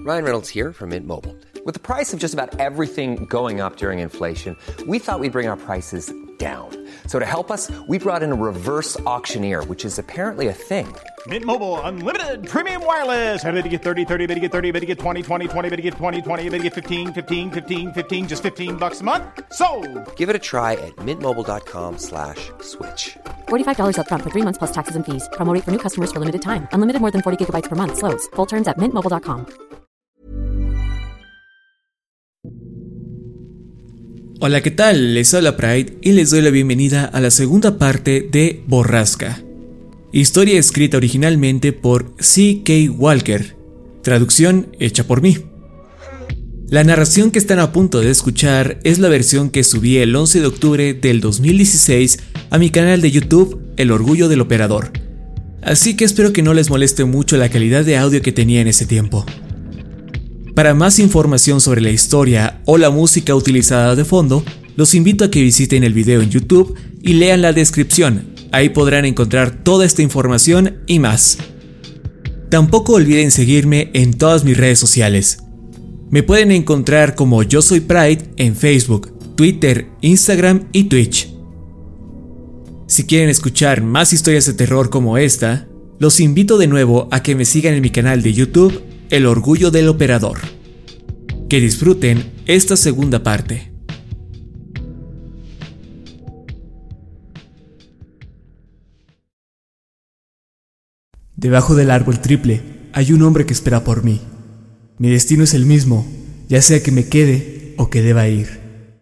Ryan Reynolds here from Mint Mobile. With the price of just about everything going up during inflation, we thought we'd bring our prices down. So to help us, we brought in a reverse auctioneer, which is apparently a thing. Mint Mobile Unlimited Premium Wireless. How to get 30, 30, bit to get 30, bit to get 20, 20, 20, bit to get 20, 20, bit to get 15, 15, 15, 15, just $15 a month? Sold! Give it a try at mintmobile.com/switch. $45 up front for 3 months plus taxes and fees. Promo rate for new customers for limited time. Unlimited more than 40 gigabytes per month. Slows full terms at mintmobile.com. Hola, ¿qué tal? Les habla Pride y les doy la bienvenida a la segunda parte de Borrasca. Historia escrita originalmente por C.K. Walker. Traducción hecha por mí. La narración que están a punto de escuchar es la versión que subí el 11 de octubre del 2016 a mi canal de YouTube, El Orgullo del Operador. Así que espero que no les moleste mucho la calidad de audio que tenía en ese tiempo. Para más información sobre la historia o la música utilizada de fondo, los invito a que visiten el video en YouTube y lean la descripción. Ahí podrán encontrar toda esta información y más. Tampoco olviden seguirme en todas mis redes sociales. Me pueden encontrar como Yo Soy Pride en Facebook, Twitter, Instagram y Twitch. Si quieren escuchar más historias de terror como esta, los invito de nuevo a que me sigan en mi canal de YouTube, El Orgullo del Operador. Que disfruten esta segunda parte. Debajo del árbol triple hay un hombre que espera por mí. Mi destino es el mismo, ya sea que me quede o que deba ir.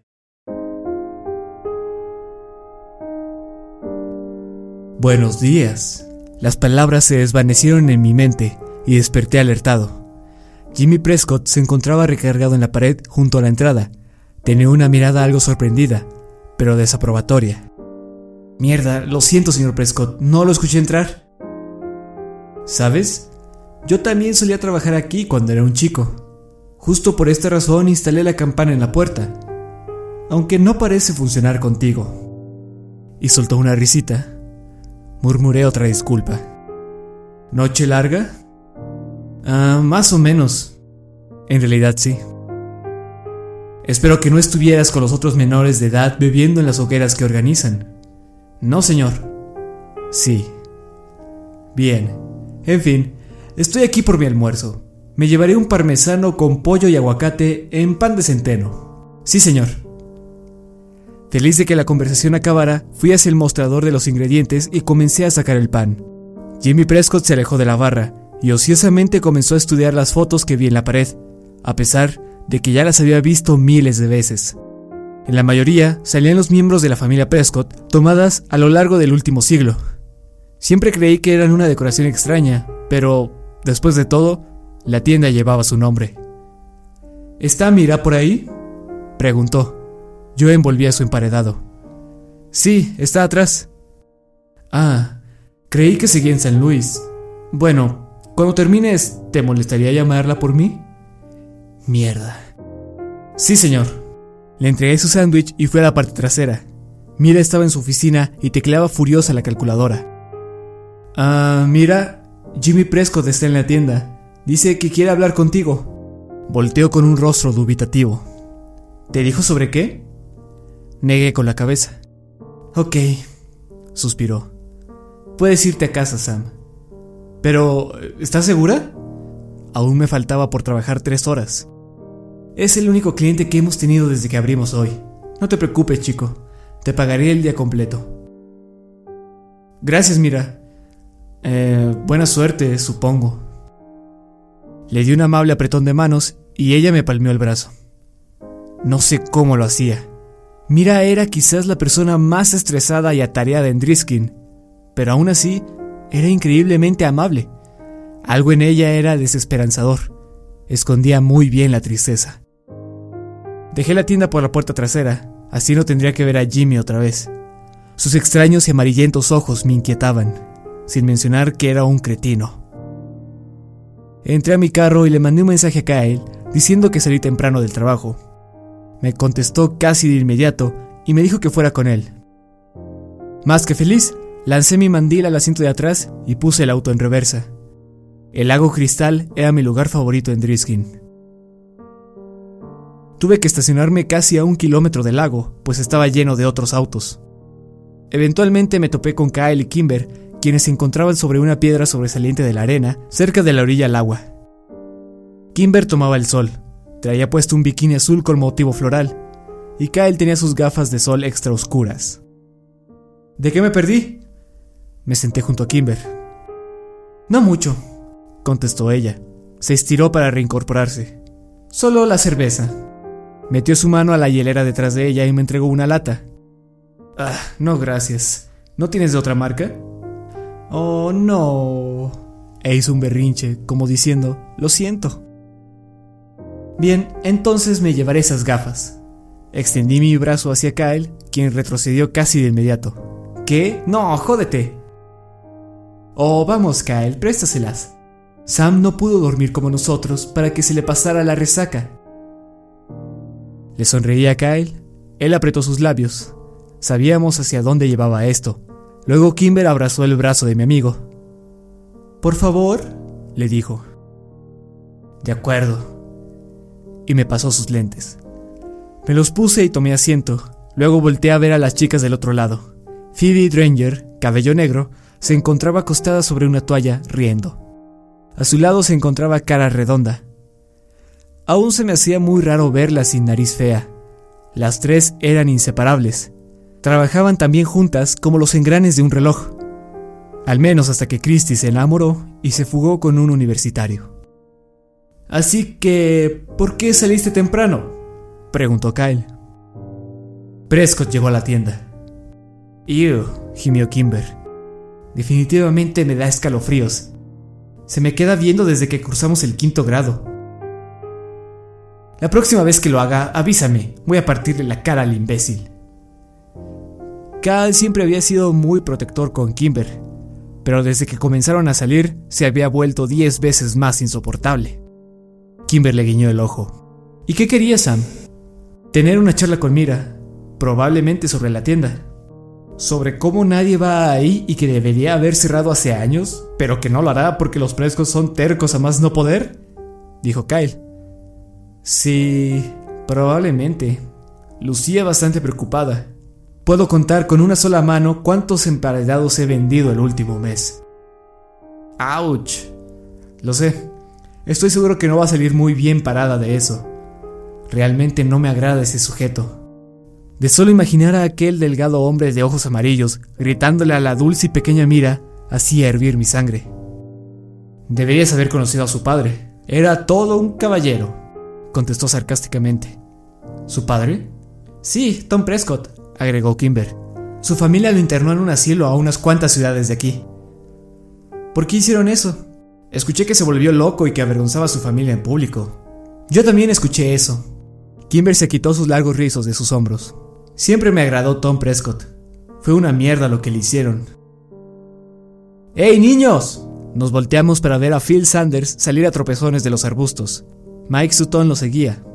Buenos días. Las palabras se desvanecieron en mi mente y desperté alertado. Jimmy Prescott se encontraba recargado en la pared junto a la entrada. Tenía una mirada algo sorprendida, pero desaprobatoria. Mierda, lo siento, señor Prescott, no lo escuché entrar. ¿Sabes? Yo también solía trabajar aquí cuando era un chico. Justo por esta razón instalé la campana en la puerta, aunque no parece funcionar contigo. Y soltó una risita. Murmuré otra disculpa. ¿Noche larga? Más o menos. En realidad sí. Espero que no estuvieras con los otros menores de edad bebiendo en las hogueras que organizan. No, señor. Sí. Bien. En fin, estoy aquí por mi almuerzo. Me llevaré un parmesano con pollo y aguacate en pan de centeno. Sí, señor. Feliz de que la conversación acabara, fui hacia el mostrador de los ingredientes y comencé a sacar el pan. Jimmy Prescott se alejó de la barra y ociosamente comenzó a estudiar las fotos que vi en la pared, a pesar de que ya las había visto miles de veces. En la mayoría salían los miembros de la familia Prescott, tomadas a lo largo del último siglo. Siempre creí que eran una decoración extraña, pero, después de todo, la tienda llevaba su nombre. ¿Está Mira por ahí?, preguntó. Yo envolví a su emparedado. Sí, está atrás. Creí que seguía en San Luis. Bueno, cuando termines, ¿te molestaría llamarla por mí? Mierda. Sí, señor. Le entregué su sándwich y fui a la parte trasera. Mira estaba en su oficina y tecleaba furiosa la calculadora. Mira, Jimmy Prescott está en la tienda. Dice que quiere hablar contigo. Volteó con un rostro dubitativo. ¿Te dijo sobre qué? Negué con la cabeza. Ok, suspiró. Puedes irte a casa, Sam. Pero, ¿estás segura? Aún me faltaba por trabajar 3 horas. Es el único cliente que hemos tenido desde que abrimos hoy. No te preocupes, chico. Te pagaré el día completo. Gracias, Mira. Buena suerte, supongo. Le di un amable apretón de manos y ella me palmeó el brazo. No sé cómo lo hacía. Mira era quizás la persona más estresada y atareada en Driskin, pero aún así era increíblemente amable. Algo en ella era desesperanzador. Escondía muy bien la tristeza. Dejé la tienda por la puerta trasera, así no tendría que ver a Jimmy otra vez. Sus extraños y amarillentos ojos me inquietaban, sin mencionar que era un cretino. Entré a mi carro y le mandé un mensaje a Kyle diciendo que salí temprano del trabajo. Me contestó casi de inmediato y me dijo que fuera con él. Más que feliz, lancé mi mandil al asiento de atrás y puse el auto en reversa. El lago Cristal era mi lugar favorito en Driskin. Tuve que estacionarme casi a 1 kilómetro del lago, pues estaba lleno de otros autos. Eventualmente me topé con Kyle y Kimber, quienes se encontraban sobre una piedra sobresaliente de la arena, cerca de la orilla al agua. Kimber tomaba el sol, traía puesto un bikini azul con motivo floral, y Kyle tenía sus gafas de sol extra oscuras. ¿De qué me perdí? Me senté junto a Kimber. No mucho, contestó ella. Se estiró para reincorporarse. Solo la cerveza. Metió su mano a la hielera detrás de ella y me entregó una lata. No gracias. ¿No tienes de otra marca? Oh, no. E hizo un berrinche, como diciendo, lo siento. Bien, entonces me llevaré esas gafas. Extendí mi brazo hacia Kyle, quien retrocedió casi de inmediato. ¿Qué? No, jódete. Oh, vamos Kyle, préstaselas. Sam no pudo dormir como nosotros para que se le pasara la resaca. Le sonreí a Kyle. Él apretó sus labios. Sabíamos hacia dónde llevaba esto. Luego Kimber abrazó el brazo de mi amigo. Por favor, le dijo. De acuerdo. Y me pasó sus lentes. Me los puse y tomé asiento. Luego volteé a ver a las chicas del otro lado. Phoebe Granger, cabello negro, se encontraba acostada sobre una toalla, riendo. A su lado se encontraba Cara Redonda. Aún se me hacía muy raro verla sin nariz fea. Las tres eran inseparables. Trabajaban tan bien juntas como los engranes de un reloj. Al menos hasta que Christy se enamoró y se fugó con un universitario. Así que, ¿por qué saliste temprano?, preguntó Kyle. Prescott llegó a la tienda. Ew, gimió Kimber. Definitivamente me da escalofríos. Se me queda viendo desde que cruzamos el 5º grado. La próxima vez que lo haga, avísame. Voy a partirle la cara al imbécil. Kyle siempre había sido muy protector con Kimber, pero desde que comenzaron a salir, se había vuelto 10 veces más insoportable. Kimber le guiñó el ojo. ¿Y qué quería Sam? Tener una charla con Mira, probablemente sobre la tienda. Sobre cómo nadie va ahí y que debería haber cerrado hace años, pero que no lo hará porque los Prescott son tercos a más no poder, dijo Kyle. Sí, probablemente. Lucía bastante preocupada. Puedo contar con una sola mano cuántos emparedados he vendido el último mes. ¡Auch! Lo sé. Estoy seguro que no va a salir muy bien parada de eso. Realmente no me agrada ese sujeto. De solo imaginar a aquel delgado hombre de ojos amarillos gritándole a la dulce y pequeña Mira, hacía hervir mi sangre. Deberías haber conocido a su padre. Era todo un caballero, contestó sarcásticamente. ¿Su padre? Sí, Tom Prescott, agregó Kimber. Su familia lo internó en un asilo a unas cuantas ciudades de aquí. ¿Por qué hicieron eso? Escuché que se volvió loco y que avergonzaba a su familia en público. Yo también escuché eso. Kimber se quitó sus largos rizos de sus hombros. Siempre me agradó Tom Prescott. Fue una mierda lo que le hicieron. ¡Hey, niños! Nos volteamos para ver a Phil Sanders salir a tropezones de los arbustos. Mike Sutton lo seguía.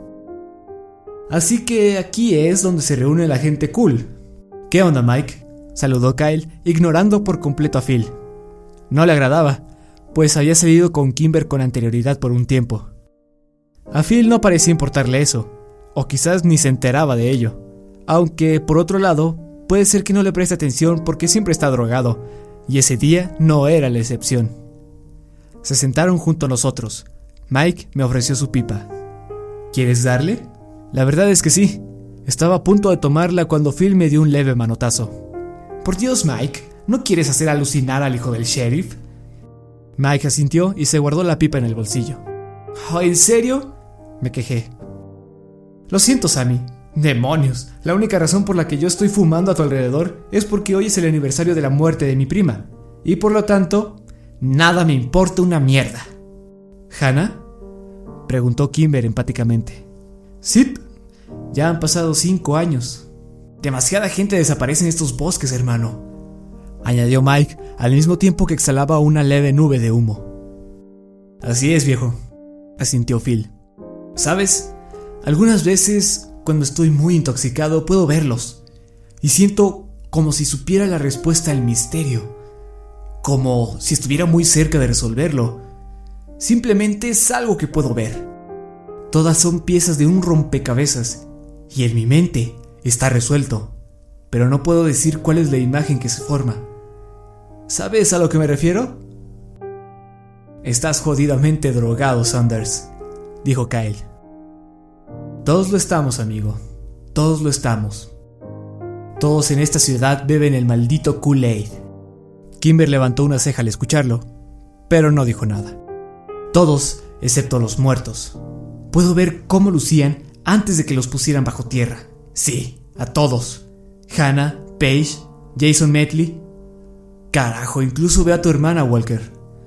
Así que aquí es donde se reúne la gente cool. ¿Qué onda, Mike?, saludó Kyle, ignorando por completo a Phil. No le agradaba, pues había salido con Kimber con anterioridad por un tiempo. A Phil no parecía importarle eso, o quizás ni se enteraba de ello. Aunque, por otro lado, puede ser que no le preste atención porque siempre está drogado, y ese día no era la excepción. Se sentaron junto a nosotros. Mike me ofreció su pipa. ¿Quieres darle? La verdad es que sí. Estaba a punto de tomarla cuando Phil me dio un leve manotazo. Por Dios, Mike, ¿no quieres hacer alucinar al hijo del sheriff? Mike asintió y se guardó la pipa en el bolsillo. ¿Oh, en serio?, me quejé. Lo siento, Sammy. Demonios, la única razón por la que yo estoy fumando a tu alrededor es porque hoy es el aniversario de la muerte de mi prima, y por lo tanto, nada me importa una mierda. ¿Hannah?, preguntó Kimber empáticamente. Sí, ya han pasado 5 años. Demasiada gente desaparece en estos bosques, hermano, añadió Mike al mismo tiempo que exhalaba una leve nube de humo. Así es, viejo, asintió Phil. ¿Sabes? Algunas veces, cuando estoy muy intoxicado, puedo verlos y siento como si supiera la respuesta al misterio, como si estuviera muy cerca de resolverlo. Simplemente es algo que puedo ver. Todas son piezas de un rompecabezas y en mi mente está resuelto, pero no puedo decir cuál es la imagen que se forma. ¿Sabes a lo que me refiero? Estás jodidamente drogado, Saunders, dijo Kyle. Todos lo estamos, amigo. Todos lo estamos. Todos en esta ciudad beben el maldito Kool-Aid. Kimber levantó una ceja al escucharlo, pero no dijo nada. Todos, excepto los muertos. Puedo ver cómo lucían antes de que los pusieran bajo tierra. Sí, a todos. Hannah, Paige, Jason Medley. Carajo, incluso veo a tu hermana, Walker.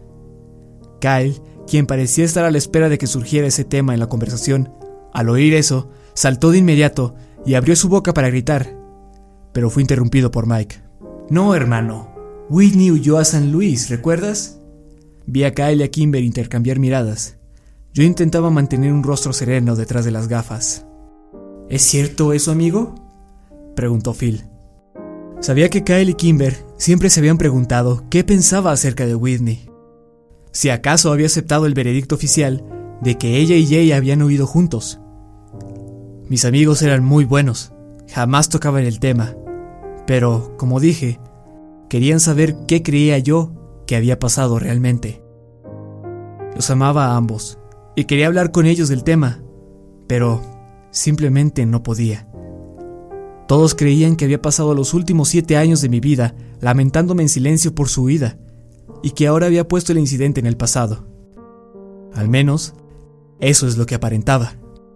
Kyle, quien parecía estar a la espera de que surgiera ese tema en la conversación, al oír eso, saltó de inmediato y abrió su boca para gritar, pero fue interrumpido por Mike. No, hermano. Whitney huyó a San Luis, ¿recuerdas? Vi a Kyle y a Kimber intercambiar miradas. Yo intentaba mantener un rostro sereno detrás de las gafas. ¿Es cierto eso, amigo?, preguntó Phil. Sabía que Kyle y Kimber siempre se habían preguntado qué pensaba acerca de Whitney. Si acaso había aceptado el veredicto oficial de que ella y Jay habían huido juntos. Mis amigos eran muy buenos, jamás tocaban el tema, pero, como dije, querían saber qué creía yo que había pasado realmente. Los amaba a ambos y quería hablar con ellos del tema, pero simplemente no podía. Todos creían que había pasado los últimos 7 años de mi vida lamentándome en silencio por su huida y que ahora había puesto el incidente en el pasado. Al menos, eso es lo que aparentaba.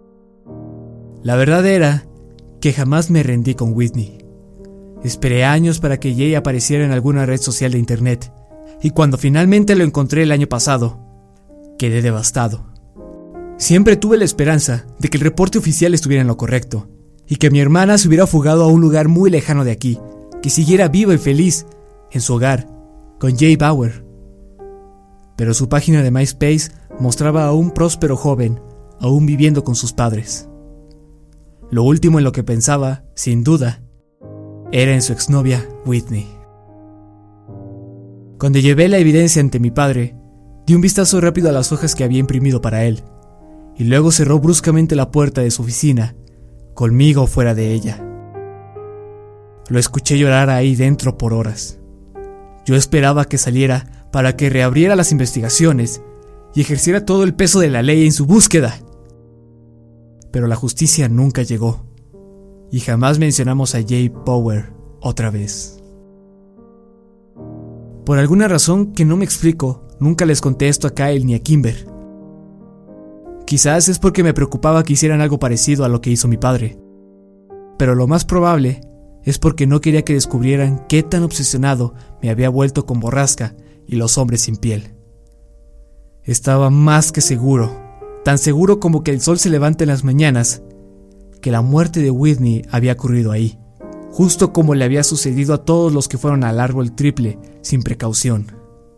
La verdad era que jamás me rendí con Whitney. Esperé años para que Jay apareciera en alguna red social de internet, y cuando finalmente lo encontré el año pasado, quedé devastado. Siempre tuve la esperanza de que el reporte oficial estuviera en lo correcto, y que mi hermana se hubiera fugado a un lugar muy lejano de aquí, que siguiera viva y feliz, en su hogar, con Jay Bauer. Pero su página de MySpace mostraba a un próspero joven, aún viviendo con sus padres. Lo último en lo que pensaba, sin duda, era en su exnovia Whitney. Cuando llevé la evidencia ante mi padre, di un vistazo rápido a las hojas que había imprimido para él, y luego cerró bruscamente la puerta de su oficina, conmigo fuera de ella. Lo escuché llorar ahí dentro por horas. Yo esperaba que saliera para que reabriera las investigaciones y ejerciera todo el peso de la ley en su búsqueda. Pero la justicia nunca llegó, y jamás mencionamos a Jay Bauer otra vez. Por alguna razón que no me explico, nunca les conté esto a Kyle ni a Kimber. Quizás es porque me preocupaba que hicieran algo parecido a lo que hizo mi padre, pero lo más probable es porque no quería que descubrieran qué tan obsesionado me había vuelto con Borrasca y los hombres sin piel. Estaba más que seguro, tan seguro como que el sol se levanta en las mañanas, que la muerte de Whitney había ocurrido ahí, justo como le había sucedido a todos los que fueron al árbol triple sin precaución.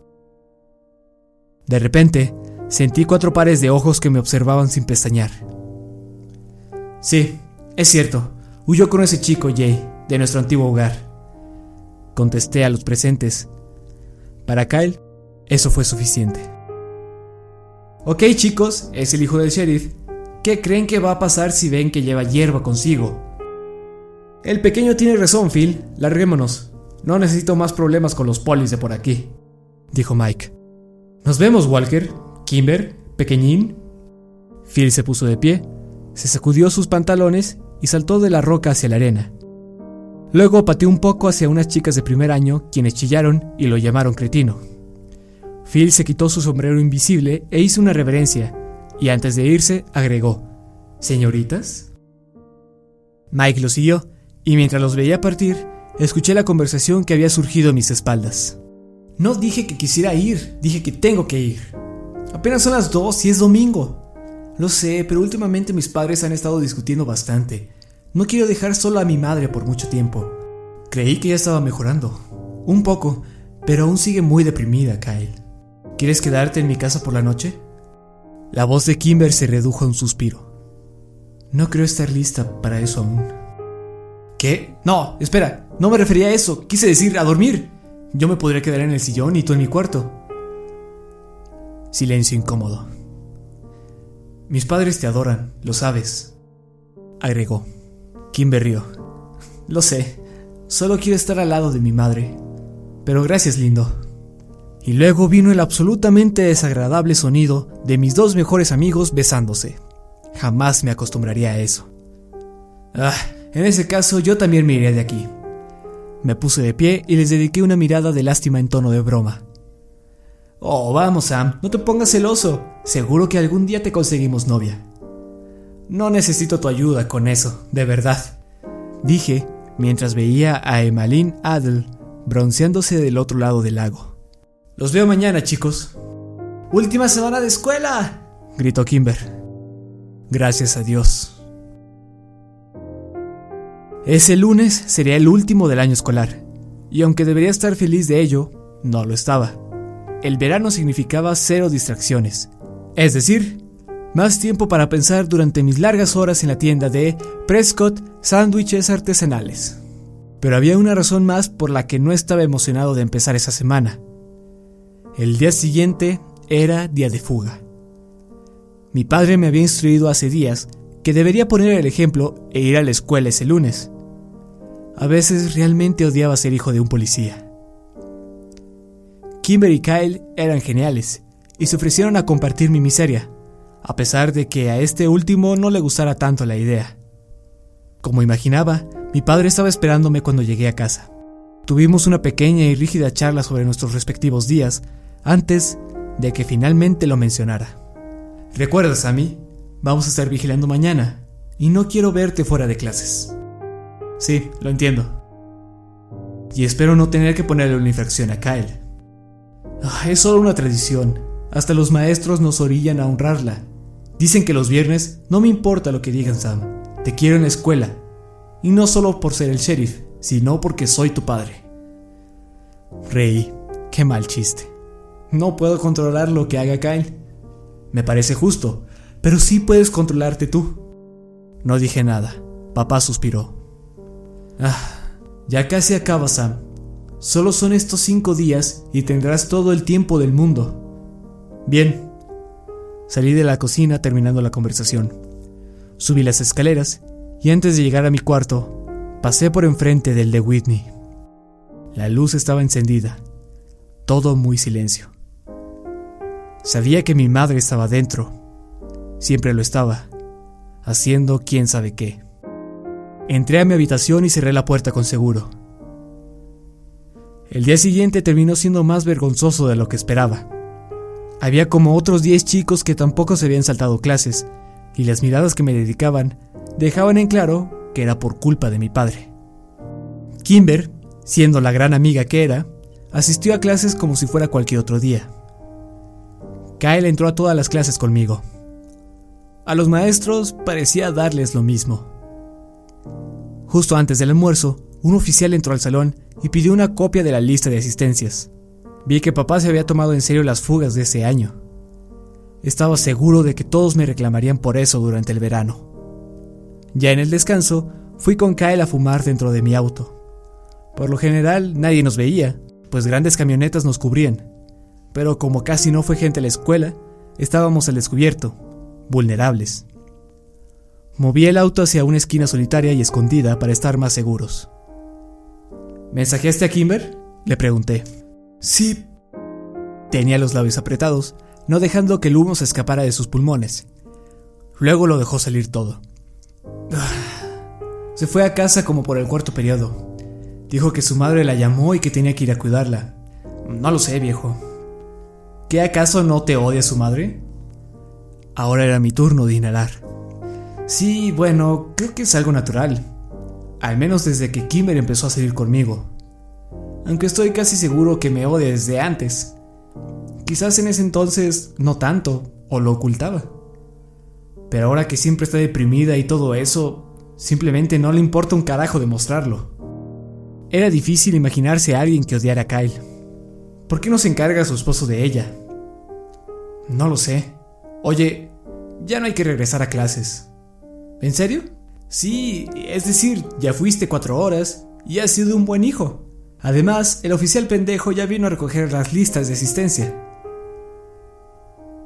De repente, sentí 4 pares de ojos que me observaban sin pestañear. Sí, es cierto, huyó con ese chico Jay, de nuestro antiguo hogar, contesté a los presentes. Para Kyle, eso fue suficiente. Ok, chicos, es el hijo del sheriff. ¿Qué creen que va a pasar si ven que lleva hierba consigo? El pequeño tiene razón, Phil. Larguémonos. No necesito más problemas con los polis de por aquí, dijo Mike. Nos vemos, Walker. Kimber, pequeñín. Phil se puso de pie, se sacudió sus pantalones y saltó de la roca hacia la arena. Luego pateó un poco hacia unas chicas de primer año, quienes chillaron y lo llamaron cretino. Phil se quitó su sombrero invisible e hizo una reverencia, y antes de irse agregó: ¿Señoritas? Mike lo siguió, y mientras los veía partir, escuché la conversación que había surgido a mis espaldas. No dije que quisiera ir, dije que tengo que ir. Apenas son las 2 y es domingo. Lo sé, pero últimamente mis padres han estado discutiendo bastante. No quiero dejar sola a mi madre por mucho tiempo. Creí que ya estaba mejorando. Un poco, pero aún sigue muy deprimida, Kyle. ¿Quieres quedarte en mi casa por la noche? La voz de Kimber se redujo a un suspiro. No creo estar lista para eso aún. ¿Qué? No, espera, no me refería a eso. Quise decir a dormir. Yo me podría quedar en el sillón y tú en mi cuarto. Silencio incómodo. Mis padres te adoran, lo sabes, agregó. Kimber rió. Lo sé, solo quiero estar al lado de mi madre. Pero gracias, lindo. Y luego vino el absolutamente desagradable sonido de mis dos mejores amigos besándose. Jamás me acostumbraría a eso. En ese caso yo también me iría de aquí. Me puse de pie y les dediqué una mirada de lástima en tono de broma. Oh, vamos, Sam, no te pongas celoso. Seguro que algún día te conseguimos novia. No necesito tu ayuda con eso, de verdad, dije mientras veía a Emmeline Adel bronceándose del otro lado del lago. Los veo mañana, chicos. ¡Última semana de escuela!, gritó Kimber. Gracias a Dios. Ese lunes sería el último del año escolar, y aunque debería estar feliz de ello, no lo estaba. El verano significaba 0 distracciones, es decir, más tiempo para pensar durante mis largas horas en la tienda de Prescott Sándwiches Artesanales. Pero había una razón más por la que no estaba emocionado de empezar esa semana. El día siguiente era día de fuga. Mi padre me había instruido hace días que debería poner el ejemplo e ir a la escuela ese lunes. A veces realmente odiaba ser hijo de un policía. Kimber y Kyle eran geniales y se ofrecieron a compartir mi miseria, a pesar de que a este último no le gustara tanto la idea. Como imaginaba, mi padre estaba esperándome cuando llegué a casa. Tuvimos una pequeña y rígida charla sobre nuestros respectivos días antes de que finalmente lo mencionara. ¿Recuerdas, Sammy? Vamos a estar vigilando mañana y no quiero verte fuera de clases. Sí, lo entiendo. Y espero no tener que ponerle una infracción a Kyle. Es solo una tradición. Hasta los maestros nos orillan a honrarla. Dicen que los viernes no me importa lo que digan, Sam. Te quiero en la escuela. Y no solo por ser el sheriff, sino porque soy tu padre. Reí. Qué mal chiste. No puedo controlar lo que haga Kyle. Me parece justo, pero sí puedes controlarte tú. No dije nada. Papá suspiró. Ya casi acaba, Sam. Solo son estos 5 días y tendrás todo el tiempo del mundo. Bien. Salí de la cocina terminando la conversación. Subí las escaleras y antes de llegar a mi cuarto, pasé por enfrente del de Whitney. La luz estaba encendida. Todo muy silencio. Sabía que mi madre estaba dentro. Siempre lo estaba, haciendo quién sabe qué. Entré a mi habitación y cerré la puerta con seguro. El día siguiente terminó siendo más vergonzoso de lo que esperaba. Había como otros 10 chicos que tampoco se habían saltado clases, y las miradas que me dedicaban dejaban en claro que era por culpa de mi padre. Kimber, siendo la gran amiga que era, asistió a clases como si fuera cualquier otro día. Kyle entró a todas las clases conmigo. A los maestros parecía darles lo mismo. Justo antes del almuerzo, un oficial entró al salón y pidió una copia de la lista de asistencias. Vi que papá se había tomado en serio las fugas de ese año. Estaba seguro de que todos me reclamarían por eso durante el verano. Ya en el descanso, fui con Kyle a fumar dentro de mi auto. Por lo general, nadie nos veía, pues grandes camionetas nos cubrían. Pero como casi no fue gente a la escuela, estábamos al descubierto, vulnerables. Moví el auto hacia una esquina solitaria y escondida para estar más seguros. ¿Mensajeaste a Kimber?, le pregunté. Sí. Tenía los labios apretados, no dejando que el humo se escapara de sus pulmones. Luego lo dejó salir todo. Se fue a casa como por el 4º periodo. Dijo que su madre la llamó y que tenía que ir a cuidarla. No lo sé, viejo. ¿Qué acaso no te odia su madre? Ahora era mi turno de inhalar. Sí, bueno, creo que es algo natural. Al menos desde que Kimber empezó a salir conmigo. Aunque estoy casi seguro que me odia desde antes. Quizás en ese entonces no tanto, o lo ocultaba. Pero ahora que siempre está deprimida y todo eso, simplemente no le importa un carajo demostrarlo. Era difícil imaginarse a alguien que odiara a Kyle. ¿Por qué no se encarga su esposo de ella? No lo sé. Oye, ya no hay que regresar a clases. ¿En serio? Sí, es decir, ya fuiste 4 horas y has sido un buen hijo. Además, el oficial pendejo ya vino a recoger las listas de asistencia.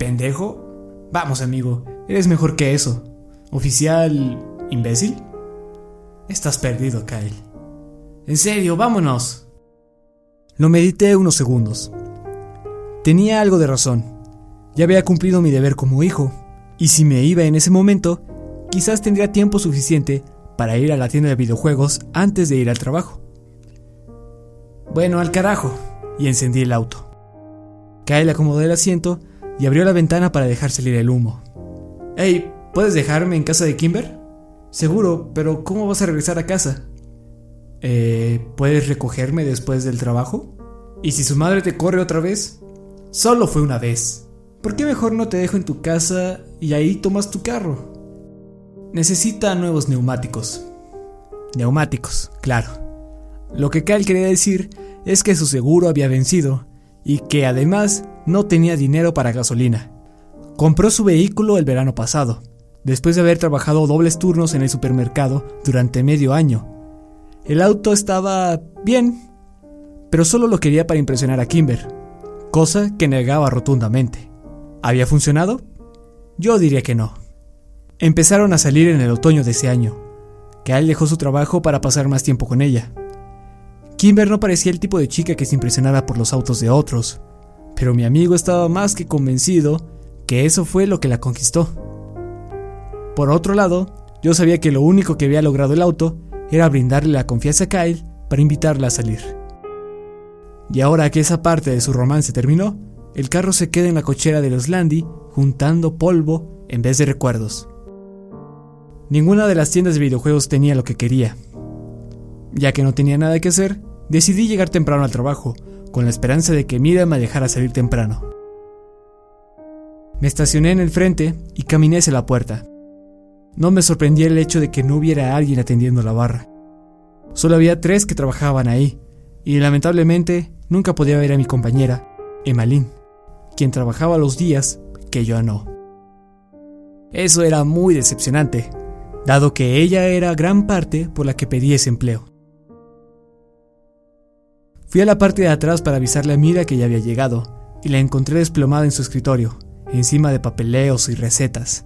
¿Pendejo? Vamos, amigo, eres mejor que eso. ¿Oficial imbécil? Estás perdido, Kyle. En serio, vámonos. Lo medité unos segundos. Tenía algo de razón. Ya había cumplido mi deber como hijo, y si me iba en ese momento, quizás tendría tiempo suficiente para ir a la tienda de videojuegos antes de ir al trabajo. Bueno, al carajo, y encendí el auto. Kyle acomodó el asiento y abrió la ventana para dejar salir el humo. Hey, ¿puedes dejarme en casa de Kimber? Seguro, pero ¿cómo vas a regresar a casa? ¿Puedes recogerme después del trabajo? ¿Y si su madre te corre otra vez? Solo fue una vez. ¿Por qué mejor no te dejo en tu casa y ahí tomas tu carro? Necesita nuevos neumáticos. Neumáticos, claro. Lo que Kyle quería decir es que su seguro había vencido y que además no tenía dinero para gasolina. Compró su vehículo el verano pasado, después de haber trabajado dobles turnos en el supermercado durante medio año. El auto estaba bien, pero solo lo quería para impresionar a Kimber, cosa que negaba rotundamente. ¿Había funcionado? Yo diría que no. Empezaron a salir en el otoño de ese año. Kyle dejó su trabajo para pasar más tiempo con ella. Kimber no parecía el tipo de chica que se impresionara por los autos de otros, pero mi amigo estaba más que convencido que eso fue lo que la conquistó. Por otro lado, yo sabía que lo único que había logrado el auto era brindarle la confianza a Kyle para invitarla a salir. Y ahora que esa parte de su romance terminó, el carro se queda en la cochera de los Landy juntando polvo en vez de recuerdos. Ninguna de las tiendas de videojuegos tenía lo que quería. Ya que no tenía nada que hacer, decidí llegar temprano al trabajo, con la esperanza de que Mira me dejara salir temprano. Me estacioné en el frente y caminé hacia la puerta. No me sorprendía el hecho de que no hubiera alguien atendiendo la barra. Solo había 3 que trabajaban ahí, y lamentablemente nunca podía ver a mi compañera, Emmalyn, quien trabajaba los días que yo no. Eso era muy decepcionante, dado que ella era gran parte por la que pedí ese empleo. Fui a la parte de atrás para avisarle a Mira que ya había llegado, y la encontré desplomada en su escritorio, encima de papeleos y recetas.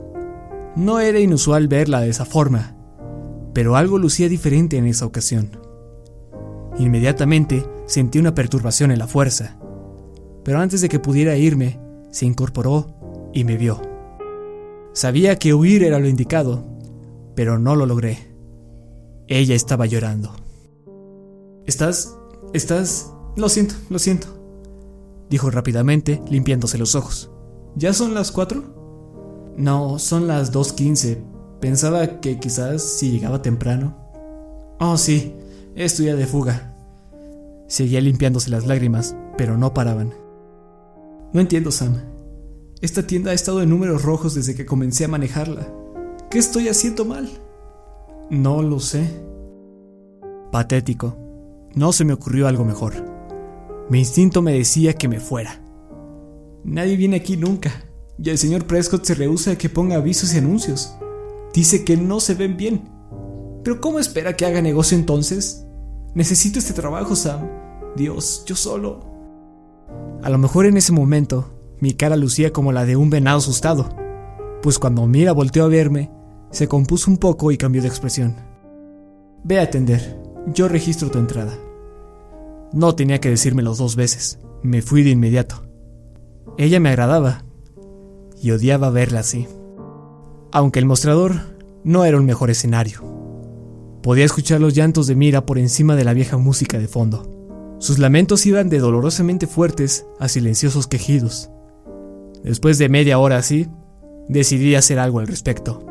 No era inusual verla de esa forma, pero algo lucía diferente en esa ocasión. Inmediatamente sentí una perturbación en la fuerza, pero antes de que pudiera irme, se incorporó y me vio. Sabía que huir era lo indicado, pero no lo logré. Ella estaba llorando. ¿Estás? Lo siento, dijo rápidamente, limpiándose los ojos. ¿Ya son las 4? No, son las 2:15. Pensaba que quizás si llegaba temprano. Oh, sí, estoy ya de fuga. Seguía limpiándose las lágrimas, pero no paraban. No entiendo, Sam. Esta tienda ha estado en números rojos desde que comencé a manejarla. ¿Qué estoy haciendo mal? No lo sé. Patético. No se me ocurrió algo mejor. Mi instinto me decía que me fuera. Nadie viene aquí nunca, y el señor Prescott se rehúsa a que ponga avisos y anuncios. Dice que no se ven bien. ¿Pero cómo espera que haga negocio entonces? Necesito este trabajo, Sam. Dios, yo solo. A lo mejor en ese momento mi cara lucía como la de un venado asustado, pues cuando Mira volteó a verme, se compuso un poco y cambió de expresión. Ve a atender, yo registro tu entrada. No tenía que decírmelo 2 veces, me fui de inmediato. Ella me agradaba y odiaba verla así. Aunque el mostrador no era un mejor escenario. Podía escuchar los llantos de Mira por encima de la vieja música de fondo. Sus lamentos iban de dolorosamente fuertes a silenciosos quejidos. Después de media hora así, decidí hacer algo al respecto.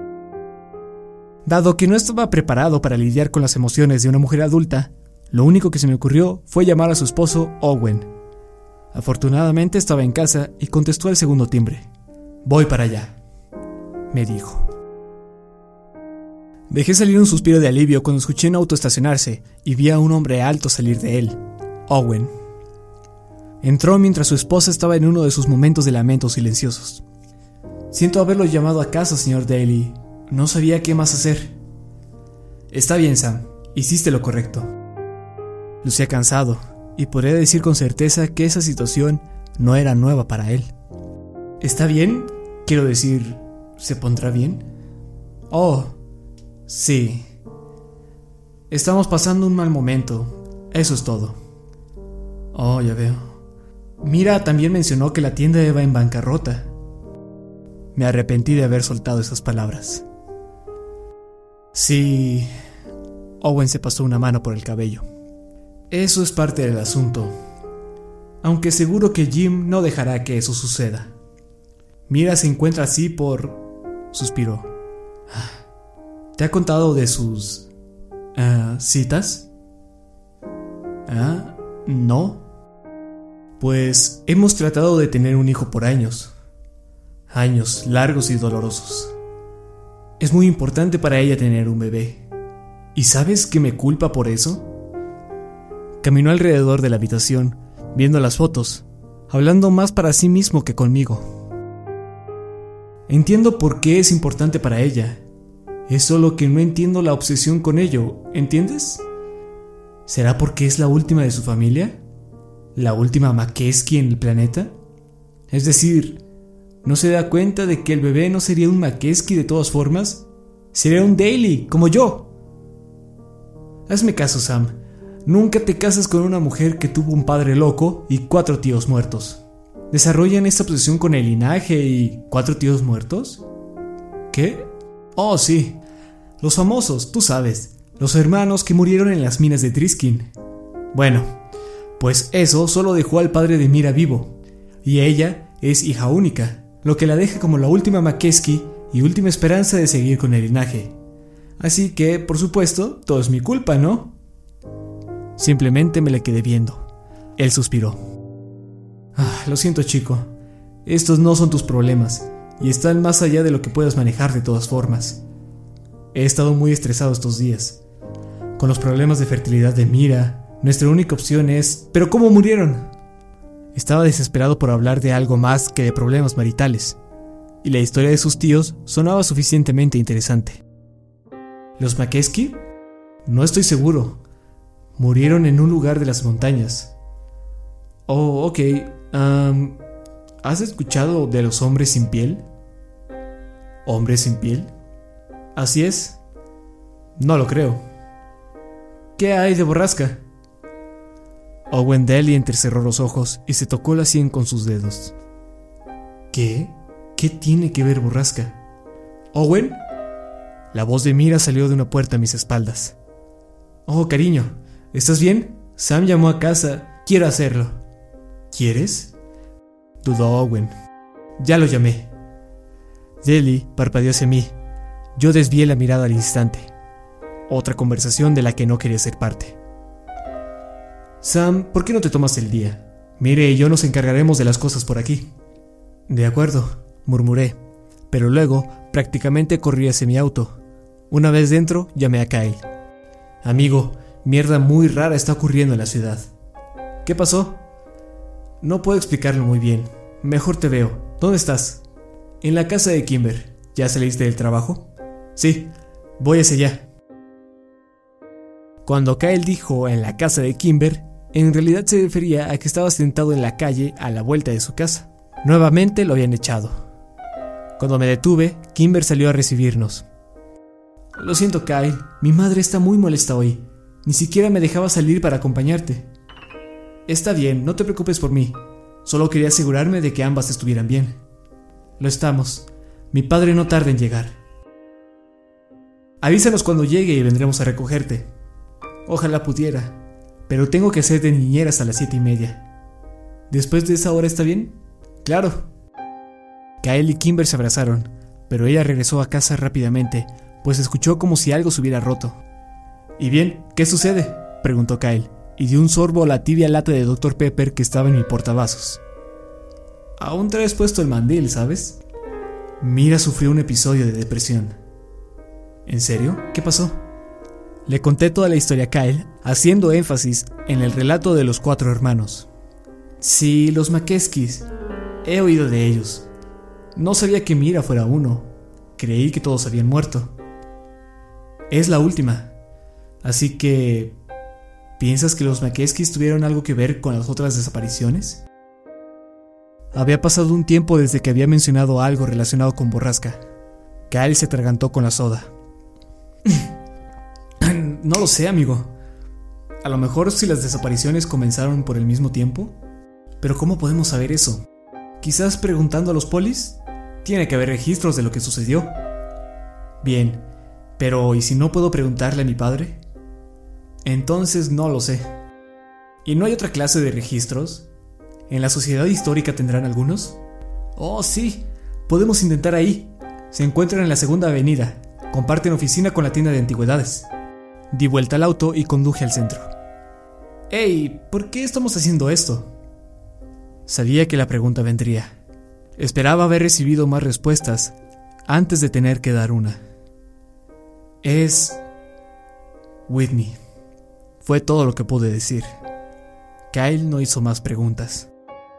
Dado que no estaba preparado para lidiar con las emociones de una mujer adulta, lo único que se me ocurrió fue llamar a su esposo Owen. Afortunadamente estaba en casa y contestó al segundo timbre. Voy para allá, me dijo. Dejé salir un suspiro de alivio cuando escuché un auto estacionarse y vi a un hombre alto salir de él, Owen. Entró mientras su esposa estaba en uno de sus momentos de lamento silenciosos. Siento haberlo llamado a casa, señor Daly. No sabía qué más hacer. Está bien, Sam. Hiciste lo correcto. Lucía cansado, y podría decir con certeza que esa situación no era nueva para él. ¿Está bien? Quiero decir, ¿se pondrá bien? Oh, sí. Estamos pasando un mal momento. Eso es todo. Oh, ya veo. Mira también mencionó que la tienda iba en bancarrota. Me arrepentí de haber soltado esas palabras. Sí. Owen se pasó una mano por el cabello. Eso es parte del asunto. Aunque seguro que Jim no dejará que eso suceda. Mira se encuentra así por... Suspiró. ¿Te ha contado de sus... citas? No. Pues hemos tratado de tener un hijo por años. Años largos y dolorosos. Es muy importante para ella tener un bebé. ¿Y sabes que me culpa por eso? Caminó alrededor de la habitación, viendo las fotos, hablando más para sí mismo que conmigo. Entiendo por qué es importante para ella. Es solo que no entiendo la obsesión con ello, ¿entiendes? ¿Será porque es la última de su familia? ¿La última Makesky en el planeta? Es decir, ¿no se da cuenta de que el bebé no sería un Makesky de todas formas? Sería un Daly, como yo. Hazme caso, Sam. Nunca te casas con una mujer que tuvo un padre loco y 4 tíos muertos. ¿Desarrollan esta obsesión con el linaje y 4 tíos muertos? ¿Qué? Oh, sí. Los famosos, tú sabes. Los hermanos que murieron en las minas de Triskin. Bueno, pues eso solo dejó al padre de Mira vivo. Y ella es hija única, lo que la deja como la última Makesky y última esperanza de seguir con el linaje. Así que, por supuesto, todo es mi culpa, ¿no? Simplemente me le quedé viendo. Él suspiró. Lo siento, chico. Estos no son tus problemas y están más allá de lo que puedas manejar de todas formas. He estado muy estresado estos días. Con los problemas de fertilidad de Mira, nuestra única opción es... ¿Pero cómo murieron? Estaba desesperado por hablar de algo más que de problemas maritales, y la historia de sus tíos sonaba suficientemente interesante. ¿Los Makesky? No estoy seguro. Murieron en un lugar de las montañas. Oh, ok. ¿Has escuchado de los hombres sin piel? ¿Hombres sin piel? Así es. No lo creo. ¿Qué hay de Borrasca? Owen Daly entrecerró los ojos y se tocó la sien con sus dedos. ¿Qué? ¿Qué tiene que ver Borrasca? ¿Owen? La voz de Mira salió de una puerta a mis espaldas. Oh, cariño, ¿estás bien? Sam llamó a casa. Quiero hacerlo. ¿Quieres? Dudó Owen. Ya lo llamé. Daly parpadeó hacia mí. Yo desvié la mirada al instante. Otra conversación de la que no quería ser parte. Sam, ¿por qué no te tomas el día? Mire y yo nos encargaremos de las cosas por aquí. De acuerdo, murmuré, pero luego prácticamente corrí hacia mi auto. Una vez dentro, llamé a Kyle. Amigo, mierda muy rara está ocurriendo en la ciudad. ¿Qué pasó? No puedo explicarlo muy bien. Mejor te veo. ¿Dónde estás? En la casa de Kimber. ¿Ya saliste del trabajo? Sí, voy hacia allá. Cuando Kyle dijo en la casa de Kimber, en realidad se refería a que estaba sentado en la calle a la vuelta de su casa. Nuevamente lo habían echado. Cuando me detuve, Kimber salió a recibirnos. Lo siento, Kyle, mi madre está muy molesta hoy. Ni siquiera me dejaba salir para acompañarte. Está bien, no te preocupes por mí. Solo quería asegurarme de que ambas estuvieran bien. Lo estamos. Mi padre no tarda en llegar. Avísanos cuando llegue y vendremos a recogerte. Ojalá pudiera, pero tengo que hacer de niñera hasta las 7:30. ¿Después de esa hora está bien? Claro. Kyle y Kimber se abrazaron, pero ella regresó a casa rápidamente, pues escuchó como si algo se hubiera roto. ¿Y bien, qué sucede?, preguntó Kyle, y dio un sorbo a la tibia lata de Dr. Pepper que estaba en mi portavasos. Aún traes puesto el mandil, ¿sabes? Mira sufrió un episodio de depresión. ¿En serio? ¿Qué pasó? Le conté toda la historia a Kyle, haciendo énfasis en el relato de los 4 hermanos. Sí, los Makeskys. He oído de ellos. No sabía que Mira fuera uno. Creí que todos habían muerto. Es la última. Así que... ¿piensas que los Makeskys tuvieron algo que ver con las otras desapariciones? Había pasado un tiempo desde que había mencionado algo relacionado con borrasca. Kyle se atragantó con la soda. No lo sé, amigo. A lo mejor si las desapariciones comenzaron por el mismo tiempo. Pero ¿cómo podemos saber eso? Quizás preguntando a los polis. Tiene que haber registros de lo que sucedió. Bien, pero ¿y si no puedo preguntarle a mi padre? Entonces no lo sé. ¿Y no hay otra clase de registros? ¿En la sociedad histórica tendrán algunos? Oh, sí, podemos intentar ahí. Se encuentran en la segunda avenida. Comparten oficina con la tienda de antigüedades. Di vuelta al auto y conduje al centro. Hey, ¿por qué estamos haciendo esto? Sabía que la pregunta vendría. Esperaba haber recibido más respuestas antes de tener que dar una. Es Whitney. Fue todo lo que pude decir. Kyle no hizo más preguntas.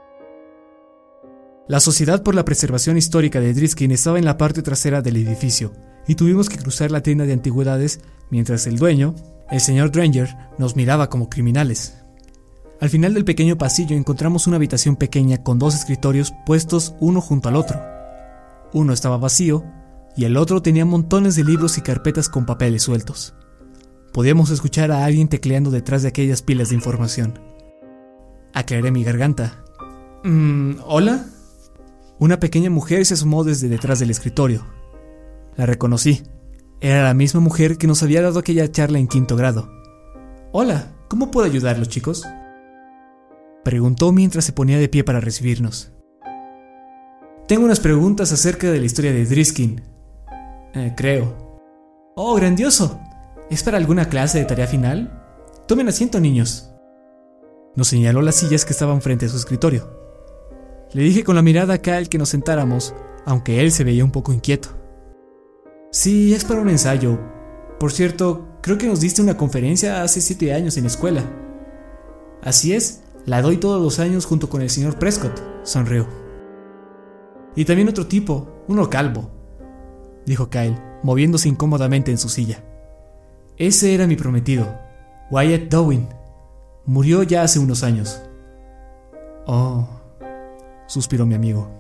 La Sociedad por la Preservación Histórica de Driskin estaba en la parte trasera del edificio y tuvimos que cruzar la tienda de antigüedades mientras el dueño, el señor Granger, nos miraba como criminales. Al final del pequeño pasillo encontramos una habitación pequeña con 2 escritorios puestos uno junto al otro. Uno estaba vacío y el otro tenía montones de libros y carpetas con papeles sueltos. Podíamos escuchar a alguien tecleando detrás de aquellas pilas de información. Aclaré mi garganta. ¿Hola? Una pequeña mujer se asomó desde detrás del escritorio. La reconocí. Era la misma mujer que nos había dado aquella charla en 5º grado. Hola, ¿cómo puedo ayudarlos, chicos? Preguntó mientras se ponía de pie para recibirnos. Tengo unas preguntas acerca de la historia de Driskin. Creo. ¡Oh, grandioso! ¿Es para alguna clase de tarea final? Tomen asiento, niños. Nos señaló las sillas que estaban frente a su escritorio. Le dije con la mirada a Kyle que nos sentáramos, aunque él se veía un poco inquieto. Sí, es para un ensayo. Por cierto, creo que nos diste una conferencia hace 7 años en la escuela. Así es, la doy todos los años junto con el señor Prescott, sonrió. Y también otro tipo, uno calvo, dijo Kyle, moviéndose incómodamente en su silla. Ese era mi prometido, Wyatt Dowin. Murió ya hace unos años. Oh, suspiró mi amigo.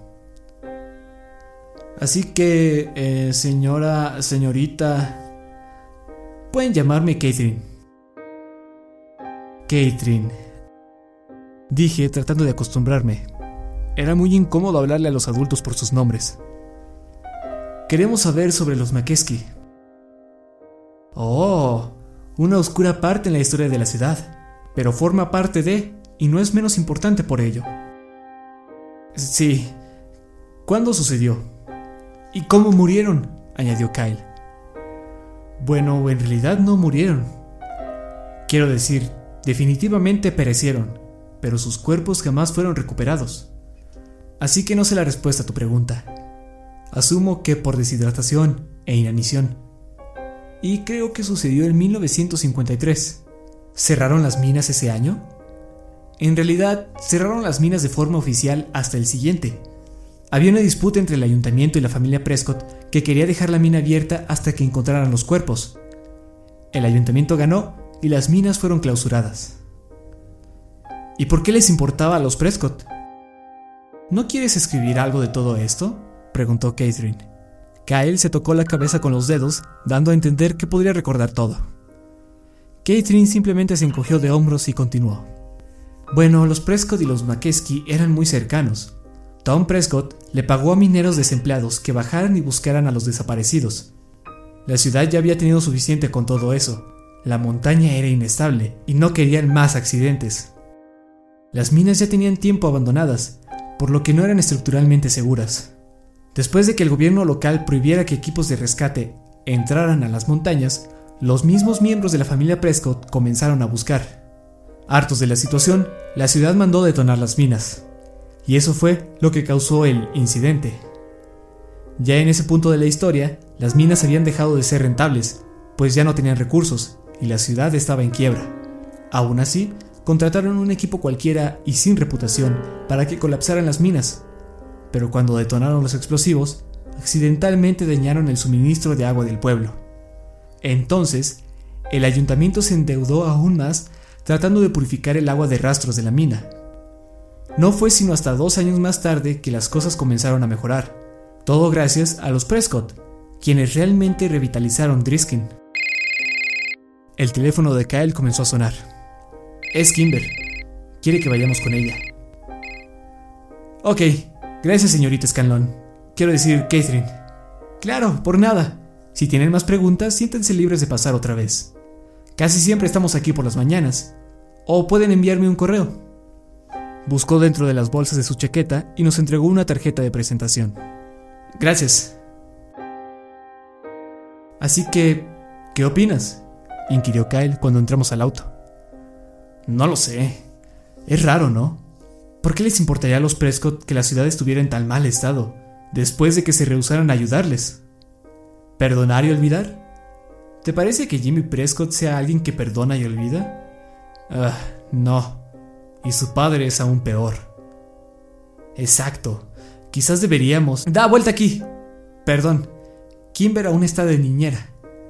Así que, señorita... Pueden llamarme Catherine. Catherine, dije tratando de acostumbrarme. Era muy incómodo hablarle a los adultos por sus nombres. Queremos saber sobre los McKeskey. Oh, una oscura parte en la historia de la ciudad, pero forma parte de, y no es menos importante por ello. Sí. ¿Cuándo sucedió? ¿Y cómo murieron?, añadió Kyle. Bueno, en realidad no murieron. Quiero decir, definitivamente perecieron, pero sus cuerpos jamás fueron recuperados. Así que no sé la respuesta a tu pregunta. Asumo que por deshidratación e inanición. Y creo que sucedió en 1953. ¿Cerraron las minas ese año? En realidad, cerraron las minas de forma oficial hasta el siguiente. Había una disputa entre el ayuntamiento y la familia Prescott que quería dejar la mina abierta hasta que encontraran los cuerpos. El ayuntamiento ganó y las minas fueron clausuradas. ¿Y por qué les importaba a los Prescott? ¿No quieres escribir algo de todo esto?, preguntó Catherine. Kyle se tocó la cabeza con los dedos, dando a entender que podría recordar todo. Catherine simplemente se encogió de hombros y continuó. Bueno, los Prescott y los McKeskey eran muy cercanos. Tom Prescott le pagó a mineros desempleados que bajaran y buscaran a los desaparecidos. La ciudad ya había tenido suficiente con todo eso. La montaña era inestable y no querían más accidentes. Las minas ya tenían tiempo abandonadas, por lo que no eran estructuralmente seguras. Después de que el gobierno local prohibiera que equipos de rescate entraran a las montañas, los mismos miembros de la familia Prescott comenzaron a buscar. Hartos de la situación, la ciudad mandó detonar las minas. Y eso fue lo que causó el incidente. Ya en ese punto de la historia, las minas habían dejado de ser rentables, pues ya no tenían recursos y la ciudad estaba en quiebra. Aún así, contrataron un equipo cualquiera y sin reputación para que colapsaran las minas. Pero cuando detonaron los explosivos, accidentalmente dañaron el suministro de agua del pueblo. Entonces, el ayuntamiento se endeudó aún más tratando de purificar el agua de rastros de la mina. No fue sino hasta 2 años más tarde que las cosas comenzaron a mejorar. Todo gracias a los Prescott, quienes realmente revitalizaron Driskin. El teléfono de Kyle comenzó a sonar. Es Kimber. Quiere que vayamos con ella. Ok, gracias señorita Scanlon. Quiero decir, Catherine. Claro, por nada. Si tienen más preguntas, siéntense libres de pasar otra vez. Casi siempre estamos aquí por las mañanas. O pueden enviarme un correo. Buscó dentro de las bolsas de su chaqueta y nos entregó una tarjeta de presentación. Gracias. Así que, ¿qué opinas?, inquirió Kyle cuando entramos al auto. No lo sé. Es raro, ¿no? ¿Por qué les importaría a los Prescott que la ciudad estuviera en tan mal estado, después de que se rehusaran a ayudarles? ¿Perdonar y olvidar? ¿Te parece que Jimmy Prescott sea alguien que perdona y olvida? No. Y su padre es aún peor. Exacto. Quizás deberíamos... ¡Da vuelta aquí! Perdón. Kimber aún está de niñera.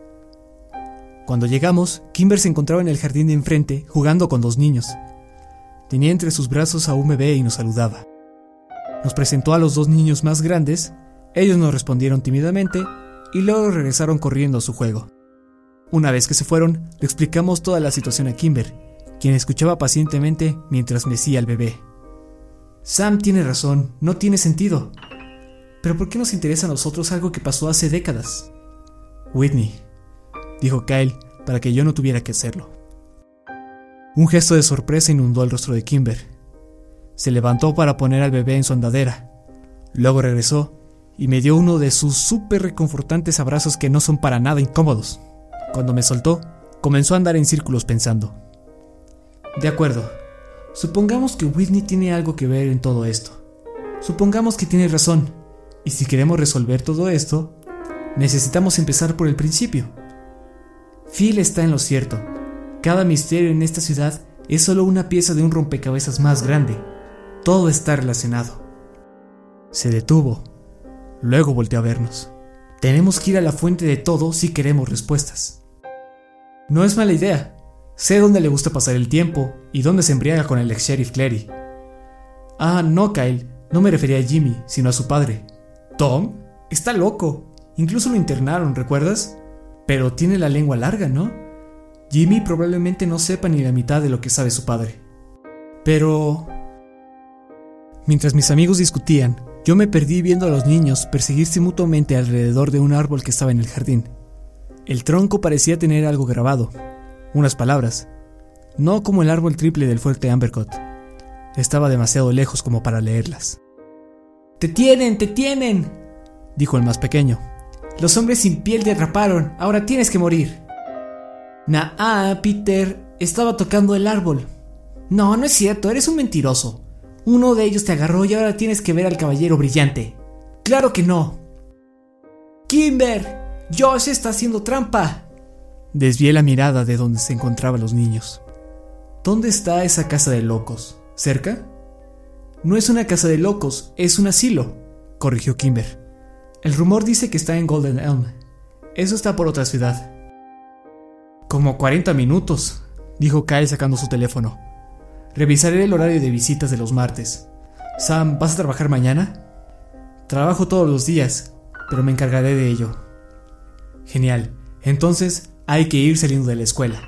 Cuando llegamos, Kimber se encontraba en el jardín de enfrente jugando con 2 niños. Tenía entre sus brazos a un bebé y nos saludaba. Nos presentó a los 2 niños más grandes. Ellos nos respondieron tímidamente y luego regresaron corriendo a su juego. Una vez que se fueron, le explicamos toda la situación a Kimber, quien escuchaba pacientemente mientras mecía al bebé. Sam tiene razón, no tiene sentido. ¿Pero por qué nos interesa a nosotros algo que pasó hace décadas? Whitney, dijo Kyle, para que yo no tuviera que hacerlo. Un gesto de sorpresa inundó el rostro de Kimber. Se levantó para poner al bebé en su andadera. Luego regresó y me dio uno de sus súper reconfortantes abrazos que no son para nada incómodos. Cuando me soltó, comenzó a andar en círculos pensando. De acuerdo, supongamos que Whitney tiene algo que ver en todo esto. Supongamos que tiene razón, y si queremos resolver todo esto, necesitamos empezar por el principio. Phil está en lo cierto. Cada misterio en esta ciudad es solo una pieza de un rompecabezas más grande. Todo está relacionado. Se detuvo. Luego volteó a vernos. Tenemos que ir a la fuente de todo si queremos respuestas. No es mala idea. Sé dónde le gusta pasar el tiempo y dónde se embriaga con el ex sheriff Clary. Ah, no, Kyle. No me refería a Jimmy, sino a su padre. ¿Tom? Está loco. Incluso lo internaron, ¿recuerdas? Pero tiene la lengua larga, ¿no? Jimmy probablemente no sepa ni la mitad de lo que sabe su padre. Pero... Mientras mis amigos discutían, yo me perdí viendo a los niños perseguirse mutuamente alrededor de un árbol que estaba en el jardín. El tronco parecía tener algo grabado, unas palabras, no como el árbol triple del fuerte Ambercott. Estaba demasiado lejos como para leerlas. ¡Te tienen! ¡Te tienen!, dijo el más pequeño. Los hombres sin piel te atraparon, ahora tienes que morir. Peter, estaba tocando el árbol. No, no es cierto, eres un mentiroso. Uno de ellos te agarró y ahora tienes que ver al caballero brillante. ¡Claro que no! ¡Kimber! ¡Josh está haciendo trampa! Desvié la mirada de donde se encontraban los niños. ¿Dónde está esa casa de locos? ¿Cerca? No es una casa de locos, es un asilo, corrigió Kimber. El rumor dice que está en Golden Elm. Eso está por otra ciudad. Como 40 minutos, dijo Kyle sacando su teléfono. Revisaré el horario de visitas de los martes. Sam, ¿vas a trabajar mañana? Trabajo todos los días, pero me encargaré de ello. Genial, entonces hay que ir saliendo de la escuela.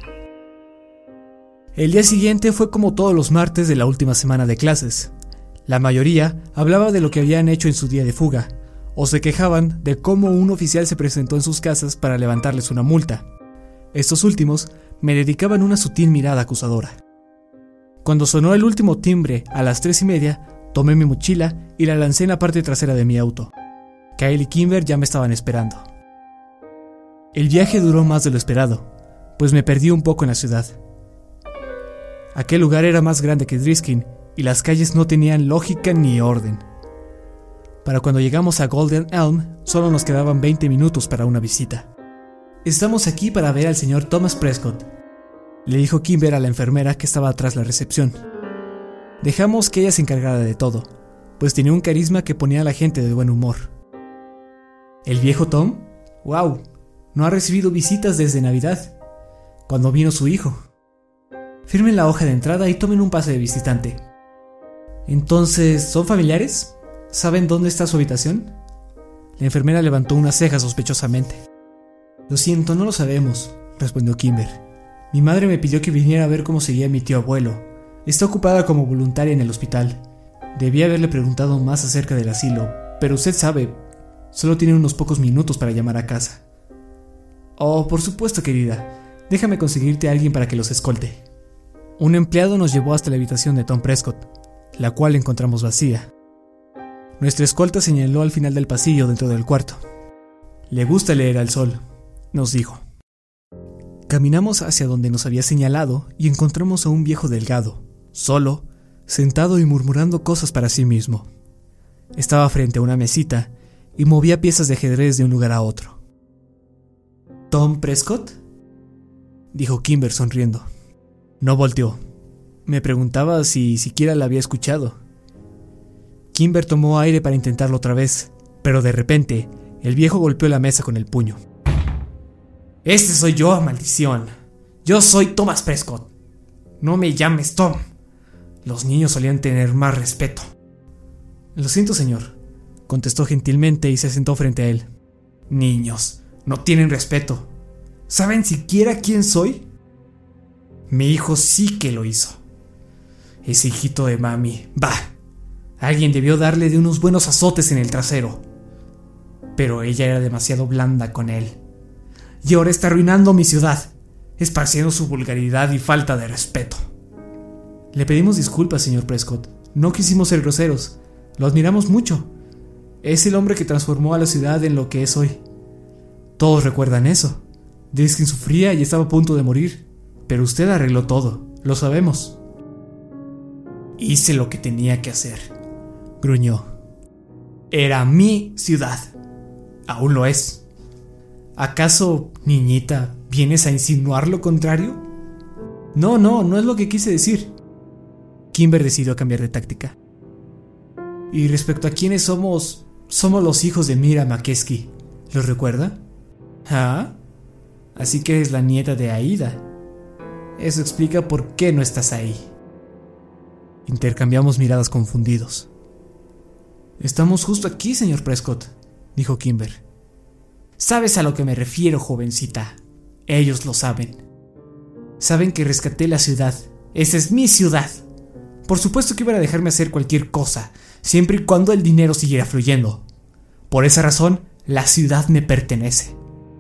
El día siguiente fue como todos los martes de la última semana de clases. La mayoría hablaba de lo que habían hecho en su día de fuga, o se quejaban de cómo un oficial se presentó en sus casas para levantarles una multa. Estos últimos me dedicaban una sutil mirada acusadora. Cuando sonó el último timbre a las 3:30, tomé mi mochila y la lancé en la parte trasera de mi auto. Kyle y Kimber ya me estaban esperando. El viaje duró más de lo esperado, pues me perdí un poco en la ciudad. Aquel lugar era más grande que Driskin y las calles no tenían lógica ni orden. Para cuando llegamos a Golden Elm, solo nos quedaban 20 minutos para una visita. Estamos aquí para ver al señor Thomas Prescott, le dijo Kimber a la enfermera que estaba tras la recepción. Dejamos que ella se encargara de todo, pues tenía un carisma que ponía a la gente de buen humor. ¿El viejo Tom? ¡Wow! No ha recibido visitas desde Navidad, cuando vino su hijo. Firmen la hoja de entrada y tomen un pase de visitante. Entonces, ¿son familiares? ¿Saben dónde está su habitación? La enfermera levantó una ceja sospechosamente. Lo siento, no lo sabemos, respondió Kimber. Mi madre me pidió que viniera a ver cómo seguía mi tío abuelo. Está ocupada como voluntaria en el hospital. Debí haberle preguntado más acerca del asilo, pero usted sabe, solo tiene unos pocos minutos para llamar a casa. Oh, por supuesto, querida. Déjame conseguirte a alguien para que los escolte. Un empleado nos llevó hasta la habitación de Tom Prescott, la cual encontramos vacía. Nuestra escolta señaló al final del pasillo dentro del cuarto. Le gusta leer al sol, nos dijo. Caminamos hacia donde nos había señalado y encontramos a un viejo delgado, solo, sentado y murmurando cosas para sí mismo. Estaba frente a una mesita y movía piezas de ajedrez de un lugar a otro. ¿Tom Prescott?, dijo Kimber sonriendo. No volteó. Me preguntaba si siquiera la había escuchado. Kimber tomó aire para intentarlo otra vez, pero de repente el viejo golpeó la mesa con el puño. Este soy yo, maldición. Yo soy Thomas Prescott. No me llames Tom. Los niños solían tener más respeto. Lo siento, señor, contestó gentilmente y se sentó frente a él. Niños, no tienen respeto. ¿Saben siquiera quién soy? Mi hijo sí que lo hizo. Ese hijito de mami, bah. Alguien debió darle de unos buenos azotes en el trasero. Pero ella era demasiado blanda con él. Y ahora está arruinando mi ciudad, esparciendo su vulgaridad y falta de respeto. Le pedimos disculpas, señor Prescott. No quisimos ser groseros. Lo admiramos mucho. Es el hombre que transformó a la ciudad en lo que es hoy. Todos recuerdan eso. Diskin sufría y estaba a punto de morir. Pero usted arregló todo, lo sabemos. Hice lo que tenía que hacer, gruñó. Era mi ciudad. Aún lo es. ¿Acaso, niñita, vienes a insinuar lo contrario? No es lo que quise decir. Kimber decidió cambiar de táctica. Y respecto a quiénes somos los hijos de Mira McKeskey. ¿Los recuerda? ¿Ah? Así que eres la nieta de Aida. Eso explica por qué no estás ahí. Intercambiamos miradas confundidos. Estamos justo aquí, señor Prescott, dijo Kimber. Sabes a lo que me refiero, jovencita. Ellos lo saben. Saben que rescaté la ciudad. Esa es mi ciudad. Por supuesto que iban a dejarme hacer cualquier cosa, siempre y cuando el dinero siguiera fluyendo. Por esa razón, la ciudad me pertenece.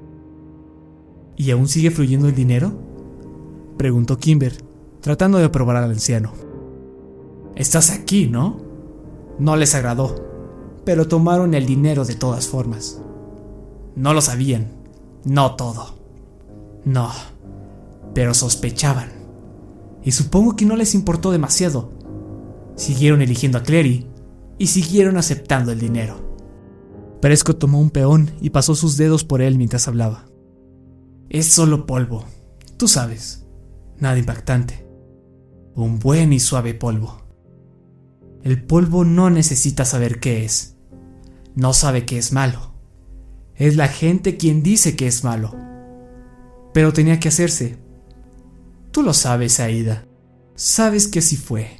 ¿Y aún sigue fluyendo el dinero?, preguntó Kimber, tratando de aprobar al anciano. Estás aquí, ¿no? No les agradó, pero tomaron el dinero de todas formas. No lo sabían, no todo. No, pero sospechaban. Y supongo que no les importó demasiado. Siguieron eligiendo a Clary y siguieron aceptando el dinero. Prescott tomó un peón y pasó sus dedos por él mientras hablaba. Es solo polvo, tú sabes. Nada impactante. Un buen y suave polvo. El polvo no necesita saber qué es. No sabe que es malo. Es la gente quien dice que es malo. Pero tenía que hacerse. Tú lo sabes, Aida. Sabes que así fue.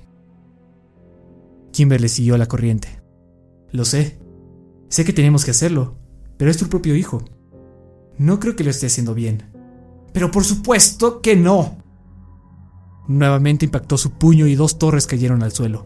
Kimber le siguió la corriente. Lo sé. Sé que tenemos que hacerlo, pero es tu propio hijo. No creo que lo esté haciendo bien. Pero por supuesto que no. Nuevamente impactó su puño y 2 torres cayeron al suelo.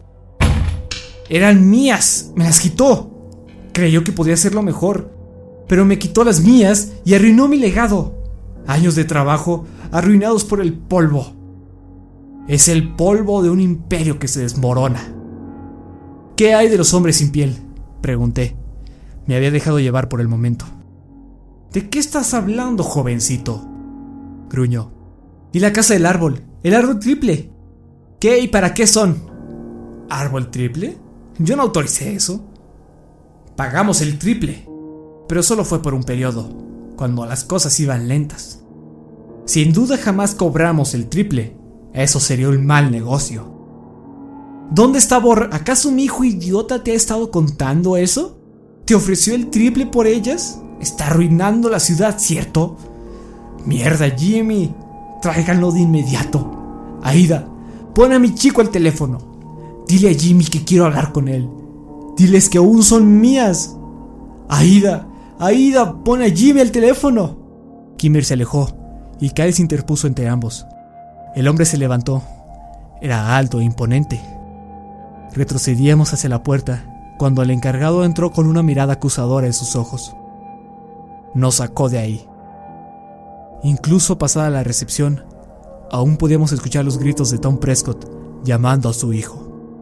Eran mías, me las quitó. Creyó que podía hacerlo mejor, pero me quitó las mías y arruinó mi legado. Años de trabajo arruinados por el polvo. Es el polvo de un imperio que se desmorona. ¿Qué hay de los hombres sin piel?, pregunté. Me había dejado llevar por el momento. ¿De qué estás hablando, jovencito?, gruñó. ¿Y la casa del árbol? El árbol triple. ¿Qué y para qué son? ¿Árbol triple? Yo no autoricé eso. Pagamos el triple, pero solo fue por un periodo, cuando las cosas iban lentas. Sin duda jamás cobramos el triple. Eso sería un mal negocio. ¿Dónde está ¿Acaso mi hijo idiota te ha estado contando eso? ¿Te ofreció el triple por ellas? Está arruinando la ciudad, ¿cierto? Mierda, Jimmy. Tráiganlo de inmediato. Aida, pon a mi chico al teléfono. Dile a Jimmy que quiero hablar con él. Diles que aún son mías. Aida, pon a Jimmy al teléfono. Kimber se alejó y Kyle se interpuso entre ambos. El hombre se levantó. Era alto e imponente. Retrocedíamos hacia la puerta cuando el encargado entró con una mirada acusadora en sus ojos. Nos sacó de ahí. Incluso pasada la recepción, aún podíamos escuchar los gritos de Tom Prescott llamando a su hijo.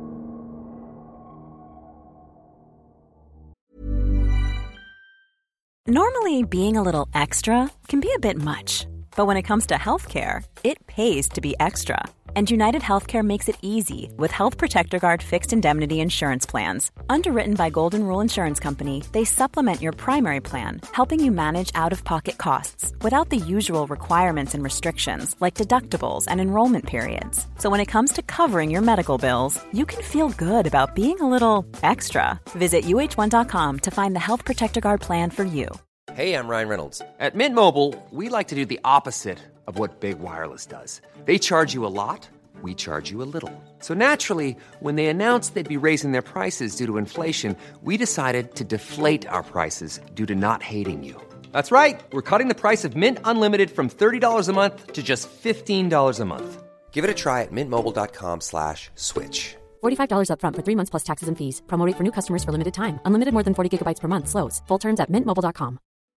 Normally, being a little extra can be a bit much, but when it comes to healthcare, it pays to be extra. And United Healthcare makes it easy with Health Protector Guard fixed indemnity insurance plans. Underwritten by Golden Rule Insurance Company, they supplement your primary plan, helping you manage out-of-pocket costs without the usual requirements and restrictions like deductibles and enrollment periods. So when it comes to covering your medical bills, you can feel good about being a little extra. Visit uh1.com to find the Health Protector Guard plan for you. Hey, I'm Ryan Reynolds. At Mint Mobile, we like to do the opposite of what Big Wireless does. They charge you a lot, we charge you a little. So naturally, when they announced they'd be raising their prices due to inflation, we decided to deflate our prices due to not hating you. That's right. We're cutting the price of Mint Unlimited from $30 a month to just $15 a month. Give it a try at mintmobile.com/switch. $45 up front for 3 months plus taxes and fees. Promo rate for new customers for limited time. Unlimited more than 40 gigabytes per month. Slows full terms at mintmobile.com.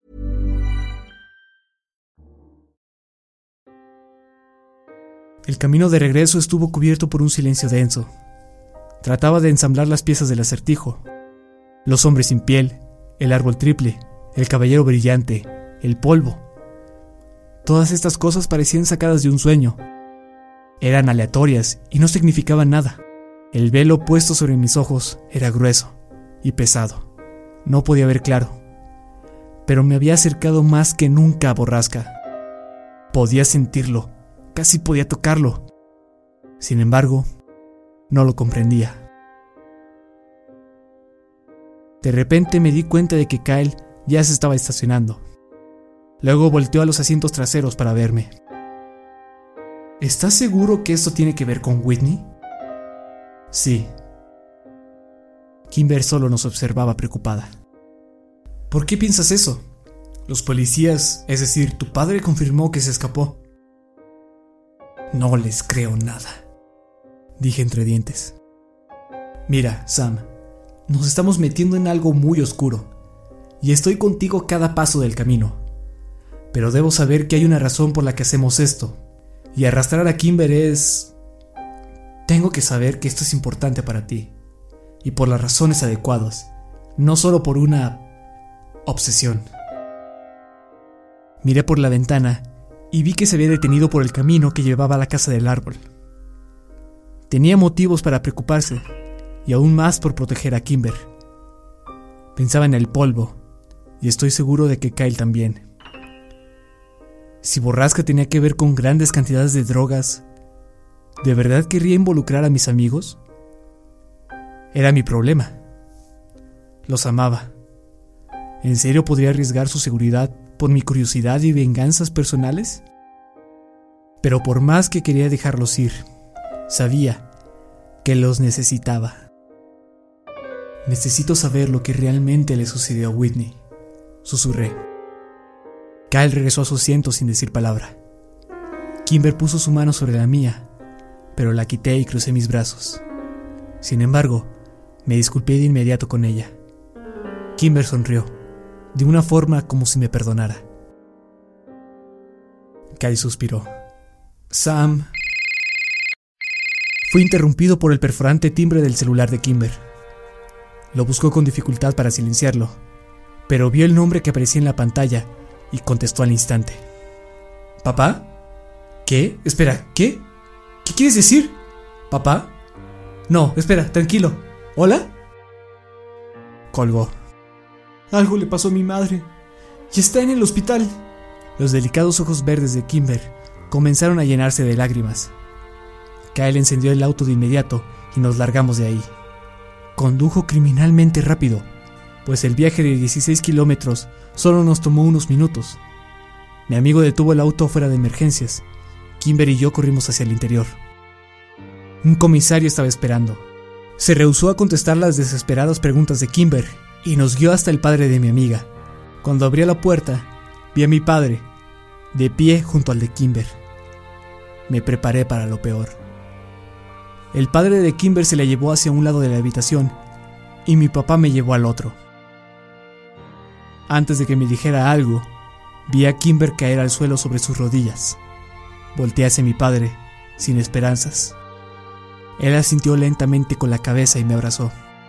El camino de regreso estuvo cubierto por un silencio denso. Trataba de ensamblar las piezas del acertijo. Los hombres sin piel, el árbol triple, el caballero brillante, el polvo. Todas estas cosas parecían sacadas de un sueño. Eran aleatorias y no significaban nada. El velo puesto sobre mis ojos era grueso y pesado. No podía ver claro, pero me había acercado más que nunca a Borrasca. Podía sentirlo. Casi podía tocarlo. Sin embargo, no lo comprendía. De repente me di cuenta de que Kyle ya se estaba estacionando. Luego volteó a los asientos traseros para verme. ¿Estás seguro que esto tiene que ver con Whitney? Sí. Kimber solo nos observaba preocupada. ¿Por qué piensas eso? Los policías, es decir, tu padre confirmó que se escapó. No les creo nada, dije entre dientes. Mira, Sam, nos estamos metiendo en algo muy oscuro, y estoy contigo cada paso del camino. Pero debo saber que hay una razón por la que hacemos esto, y arrastrar a Kimber es... Tengo que saber que esto es importante para ti, y por las razones adecuadas, no solo por una obsesión. Miré por la ventana y vi que se había detenido por el camino que llevaba a la casa del árbol. Tenía motivos para preocuparse, y aún más por proteger a Kimber. Pensaba en el polvo, y estoy seguro de que Kyle también. Si Borrasca tenía que ver con grandes cantidades de drogas, ¿de verdad querría involucrar a mis amigos? Era mi problema. Los amaba. ¿En serio podría arriesgar su seguridad por mi curiosidad y venganzas personales? Pero por más que quería dejarlos ir, sabía que los necesitaba. Necesito saber lo que realmente le sucedió a Whitney, susurré. Kyle regresó a su asiento sin decir palabra. Kimber puso su mano sobre la mía, pero la quité y crucé mis brazos. Sin embargo, me disculpé de inmediato con ella. Kimber sonrió, de una forma como si me perdonara. Kyle suspiró. Sam... Fui interrumpido por el perforante timbre del celular de Kimber. Lo buscó con dificultad para silenciarlo, pero vio el nombre que aparecía en la pantalla y contestó al instante. ¿Papá? ¿Qué? Espera, ¿qué? ¿Qué quieres decir? ¿Papá? No, espera, tranquilo. ¿Hola? Colgó. Algo le pasó a mi madre y está en el hospital. Los delicados ojos verdes de Kimber comenzaron a llenarse de lágrimas. Kyle encendió el auto de inmediato y nos largamos de ahí. Condujo criminalmente rápido, pues el viaje de 16 kilómetros solo nos tomó unos minutos. Mi amigo detuvo el auto fuera de emergencias. Kimber y yo corrimos hacia el interior. Un comisario estaba esperando. Se rehusó a contestar las desesperadas preguntas de Kimber y nos guió hasta el padre de mi amiga. Cuando abrió la puerta, vi a mi padre, de pie junto al de Kimber. Me preparé para lo peor. El padre de Kimber se la llevó hacia un lado de la habitación y mi papá me llevó al otro. Antes de que me dijera algo, vi a Kimber caer al suelo sobre sus rodillas. Volteé hacia mi padre, sin esperanzas. Él asintió lentamente con la cabeza y me abrazó.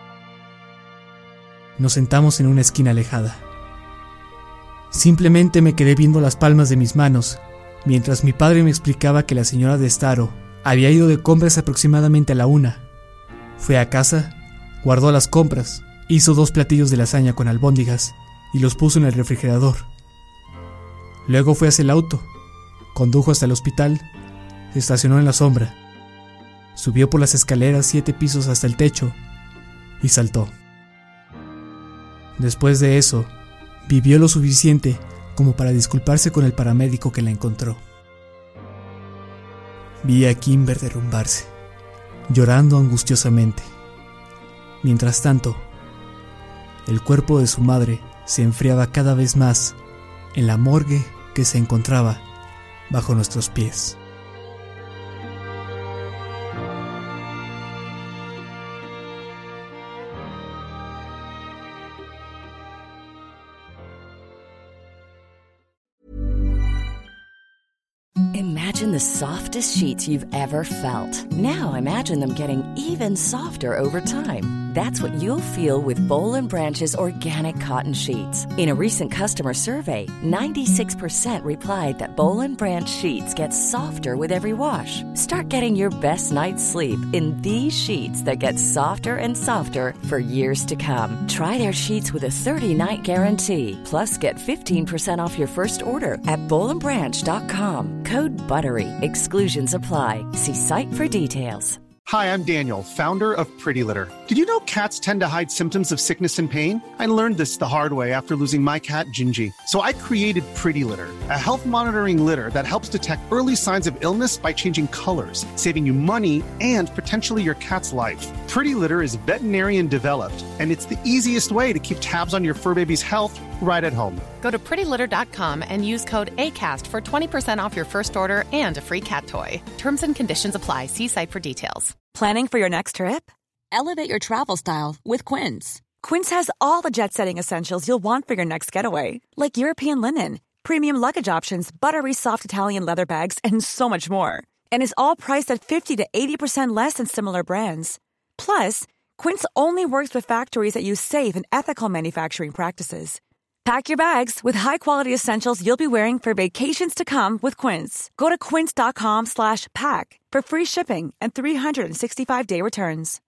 Nos sentamos en una esquina alejada. Simplemente me quedé viendo las palmas de mis manos, mientras mi padre me explicaba que la señora de Starro había ido de compras aproximadamente a la 1. Fue a casa, guardó las compras, hizo 2 platillos de lasaña con albóndigas y los puso en el refrigerador. Luego fue hacia el auto, condujo hasta el hospital, se estacionó en la sombra, subió por las escaleras 7 pisos hasta el techo y saltó. Después de eso, vivió lo suficiente como para disculparse con el paramédico que la encontró. Vi a Kimber derrumbarse, llorando angustiosamente. Mientras tanto, el cuerpo de su madre se enfriaba cada vez más en la morgue que se encontraba bajo nuestros pies. Imagine the softest sheets you've ever felt. Now imagine them getting even softer over time. That's what you'll feel with Boll & Branch's organic cotton sheets. In a recent customer survey, 96% replied that Boll & Branch sheets get softer with every wash. Start getting your best night's sleep in these sheets that get softer and softer for years to come. Try their sheets with a 30-night guarantee. Plus, get 15% off your first order at bollandbranch.com. Code BUTTERY. Exclusions apply. See site for details. Hi, I'm Daniel, founder of Pretty Litter. Did you know cats tend to hide symptoms of sickness and pain? I learned this the hard way after losing my cat, Gingy. So I created Pretty Litter, a health monitoring litter that helps detect early signs of illness by changing colors, saving you money and potentially your cat's life. Pretty Litter is veterinarian developed, and it's the easiest way to keep tabs on your fur baby's health right at home. Go to prettylitter.com and use code ACAST for 20% off your first order and a free cat toy. Terms and conditions apply. See site for details. Planning for your next trip? Elevate your travel style with Quince. Quince has all the jet-setting essentials you'll want for your next getaway, like European linen, premium luggage options, buttery soft Italian leather bags, and so much more. And is all priced at 50 to 80% less than similar brands. Plus, Quince only works with factories that use safe and ethical manufacturing practices. Pack your bags with high-quality essentials you'll be wearing for vacations to come with Quince. Go to quince.com/pack for free shipping and 365-day returns.